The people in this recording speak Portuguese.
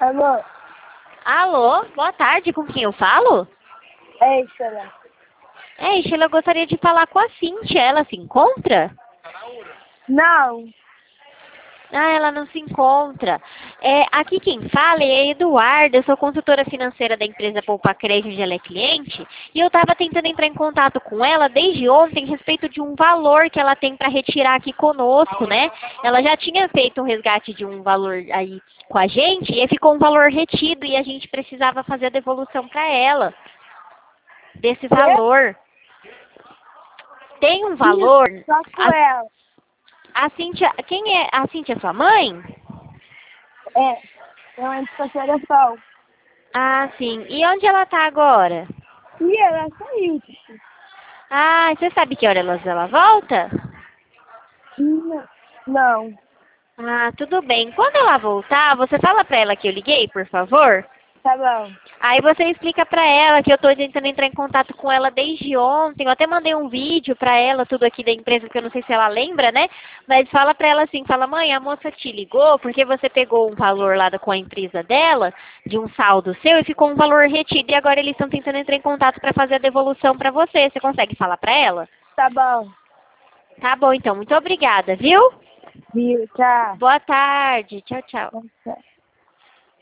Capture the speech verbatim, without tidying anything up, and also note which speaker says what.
Speaker 1: Alô?
Speaker 2: Alô, boa tarde, com quem eu falo?
Speaker 1: Ei, Sheila.
Speaker 2: Ei, Sheila, eu gostaria de falar com a Cíntia, ela se encontra?
Speaker 1: Não.
Speaker 2: Ah, ela não se encontra. É, aqui quem fala é Eduardo, eu sou consultora financeira da empresa Poupa Crédito, onde ela é cliente, e eu estava tentando entrar em contato com ela desde ontem a respeito de um valor que ela tem para retirar aqui conosco, né? Ela já tinha feito um resgate de um valor aí com a gente, e ficou um valor retido, e a gente precisava fazer a devolução para ela desse valor. Tem um valor.
Speaker 1: Só com
Speaker 2: A,
Speaker 1: ela.
Speaker 2: a Cíntia, quem é? A Cíntia é sua mãe?
Speaker 1: É. Eu entro com a seleção.
Speaker 2: Ah, sim. E onde ela tá agora?
Speaker 1: E ela saiu.
Speaker 2: Ah, você sabe que hora ela, ela volta?
Speaker 1: Não. Não.
Speaker 2: Ah, tudo bem. Quando ela voltar, você fala pra ela que eu liguei, por favor?
Speaker 1: Tá bom.
Speaker 2: Aí você explica pra ela que eu tô tentando entrar em contato com ela desde ontem. Eu até mandei um vídeo pra ela, tudo aqui da empresa, que eu não sei se ela lembra, né? Mas fala pra ela assim, fala, mãe, a moça te ligou porque você pegou um valor lá da, com a empresa dela, de um saldo seu, e ficou um valor retido. E agora eles estão tentando entrar em contato pra fazer a devolução pra você. Você consegue falar pra ela?
Speaker 1: Tá bom.
Speaker 2: Tá bom, então. Muito obrigada, viu?
Speaker 1: Viu, tchau.
Speaker 2: Boa tarde. Tchau, tchau.
Speaker 1: Tchau.